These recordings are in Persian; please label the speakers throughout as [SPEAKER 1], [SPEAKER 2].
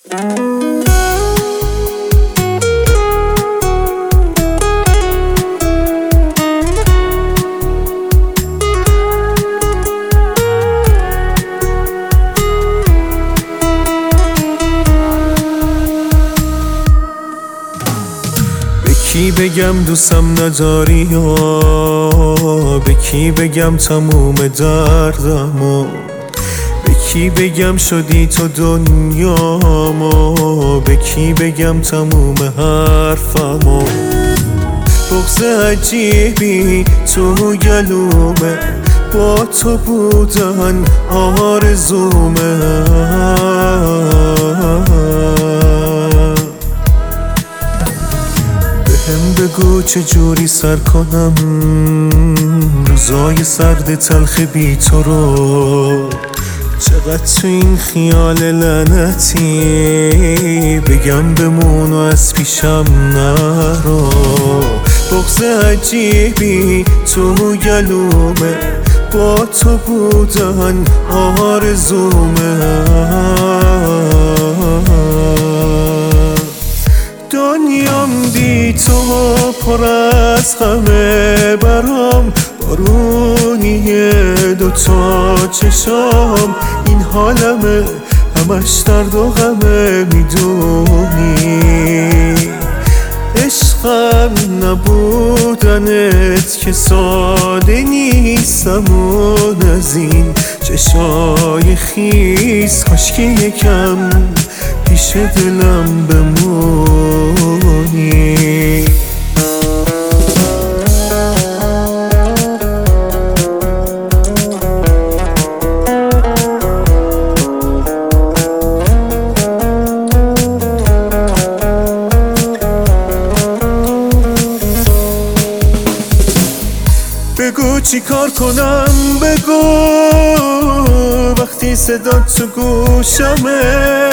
[SPEAKER 1] کی بگم دوستم نداری یا به کی بگم تموم دردمو، به کی بگم شدی تو دنیامو، به کی بگم تموم حرفمو. بغض عجیبی تو گلومه، با تو بودن آرزومه. بگو چجوری سر کنم روزای سرد تلخ بی تو رو، چقدر تو این خیال لعنتی بگم بمون و از پیشم نرو. بغض عجیبی تو گلومه، با تو بودن آرزومه. دنیام بی تو پر از غمه، برام بارونیه دوتا چشام. این حالمه همش درد و غمه، میدونی عشقم نبودنت که ساده نیستم. اون از این چشای خیس کاش که یکم پیش دلم بمونی. بگو چی کار کنم، بگو وقتی صدا تو گوشمه،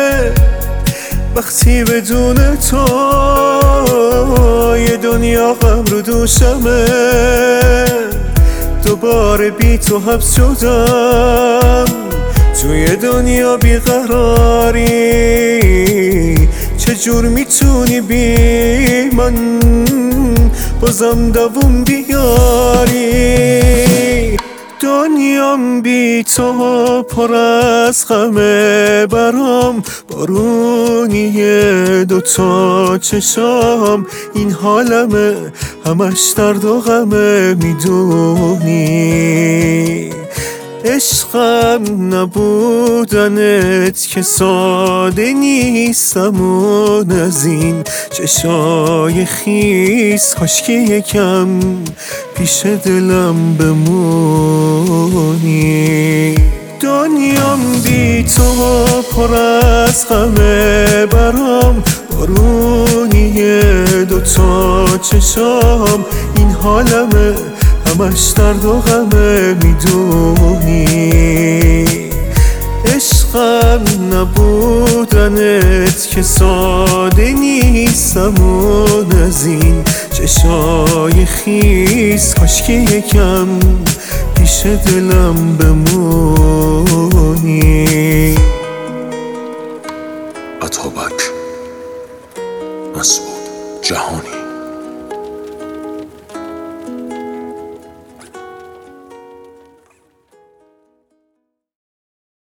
[SPEAKER 1] وقتی بدون تو یه دنیا غم رو دوشمه. دوباره بی تو حبس شدم توی دنیا بیقراری. چجور میتونی بی من بازم دووم بیاری؟ دنیام بی تو پر از غمه، برام بارونیه دوتا چشام. این حالمه همش درد و غمه، میدونی عشقم نبودنت که ساده نیستم. اون از این چشای خیس کاش که یکم پیش دلم بمونی. دنیام بی تو پر از غمه، برام بارونیه دوتا چشام. این حالمه همش درد و غمه، میدونی عشقم نبودنت که ساده نیستم. اون از این چشای خیس کاش که یکم پیش دلم بمونی.
[SPEAKER 2] عطابک مسعود جهانی.